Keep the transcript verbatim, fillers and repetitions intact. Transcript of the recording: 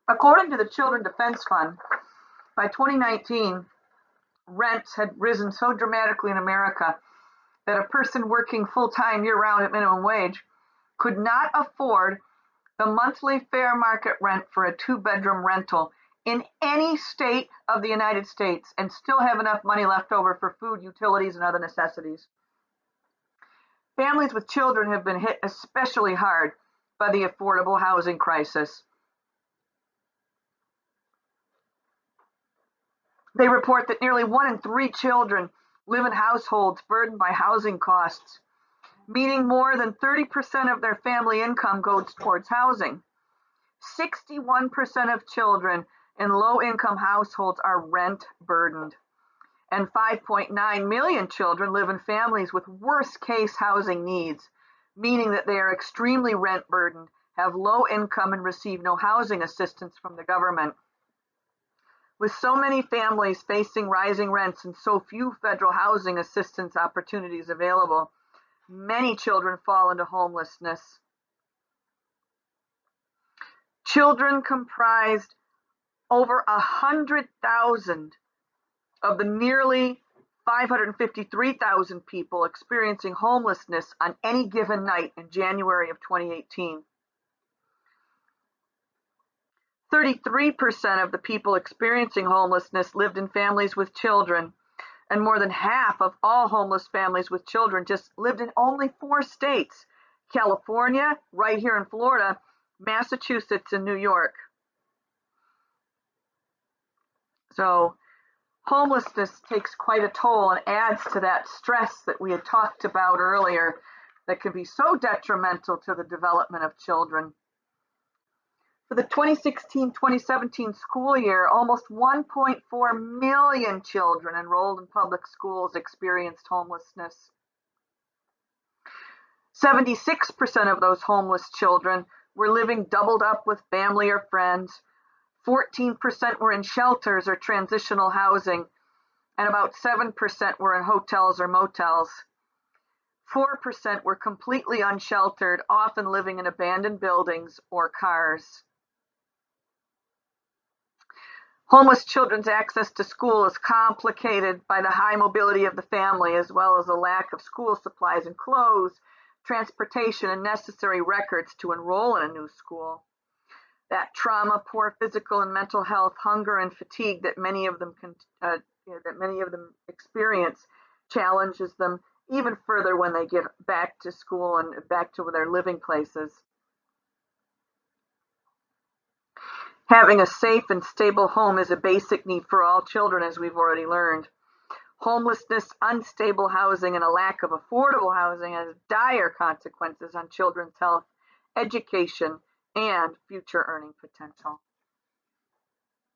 According to the Children Defense Fund, by twenty nineteen, rents had risen so dramatically in America that a person working full-time year-round at minimum wage could not afford the monthly fair market rent for a two-bedroom rental in any state of the United States and still have enough money left over for food, utilities, and other necessities. Families with children have been hit especially hard by the affordable housing crisis. They report that nearly one in three children live in households burdened by housing costs, meaning more than thirty percent of their family income goes towards housing. sixty-one percent of children in low-income households are rent burdened, and five point nine million children live in families with worst-case housing needs, meaning that they are extremely rent burdened, have low income, and receive no housing assistance from the government. With so many families facing rising rents and so few federal housing assistance opportunities available, many children fall into homelessness. Children comprised over one hundred thousand of the nearly five hundred fifty-three thousand people experiencing homelessness on any given night in January of twenty eighteen. thirty-three percent of the people experiencing homelessness lived in families with children, and more than half of all homeless families with children just lived in only four states: California, right here in Florida, Massachusetts, and New York. So homelessness takes quite a toll and adds to that stress that we had talked about earlier that can be so detrimental to the development of children. For the twenty sixteen twenty seventeen school year, almost one point four million children enrolled in public schools experienced homelessness. seventy-six percent of those homeless children were living doubled up with family or friends. fourteen percent were in shelters or transitional housing, and about seven percent were in hotels or motels. four percent were completely unsheltered, often living in abandoned buildings or cars. Homeless children's access to school is complicated by the high mobility of the family, as well as the lack of school supplies and clothes, transportation, and necessary records to enroll in a new school. That trauma, poor physical and mental health, hunger, and fatigue that many of them can, uh, you know, that many of them experience challenges them even further when they get back to school and back to their living places. Having a safe and stable home is a basic need for all children, as we've already learned. Homelessness, unstable housing, and a lack of affordable housing has dire consequences on children's health, education, and future earning potential.